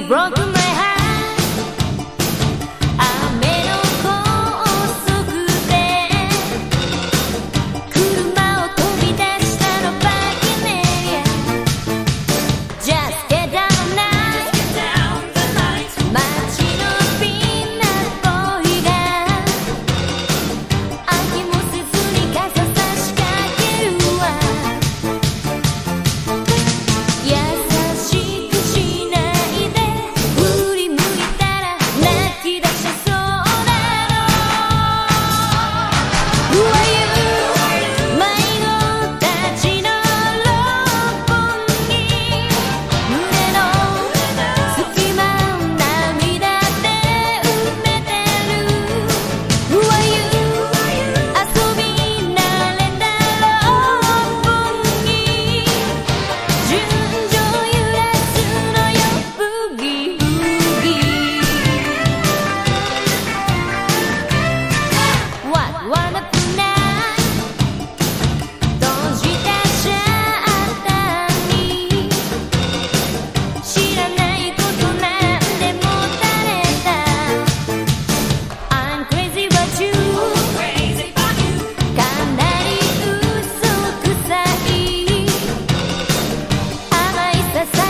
broke my heart 雨の高速で車を飛び出したのバキネリア Just get down the night 街のピンナッボーイが飽きもせずに傘差しかけるわ優しくしないで振り向いたら泣き出しそうなの Who are you 迷子たちの六本木胸の隙間を涙で埋めてる Who are you 遊び慣れた六本木純情揺らすのよブギウギ What wanna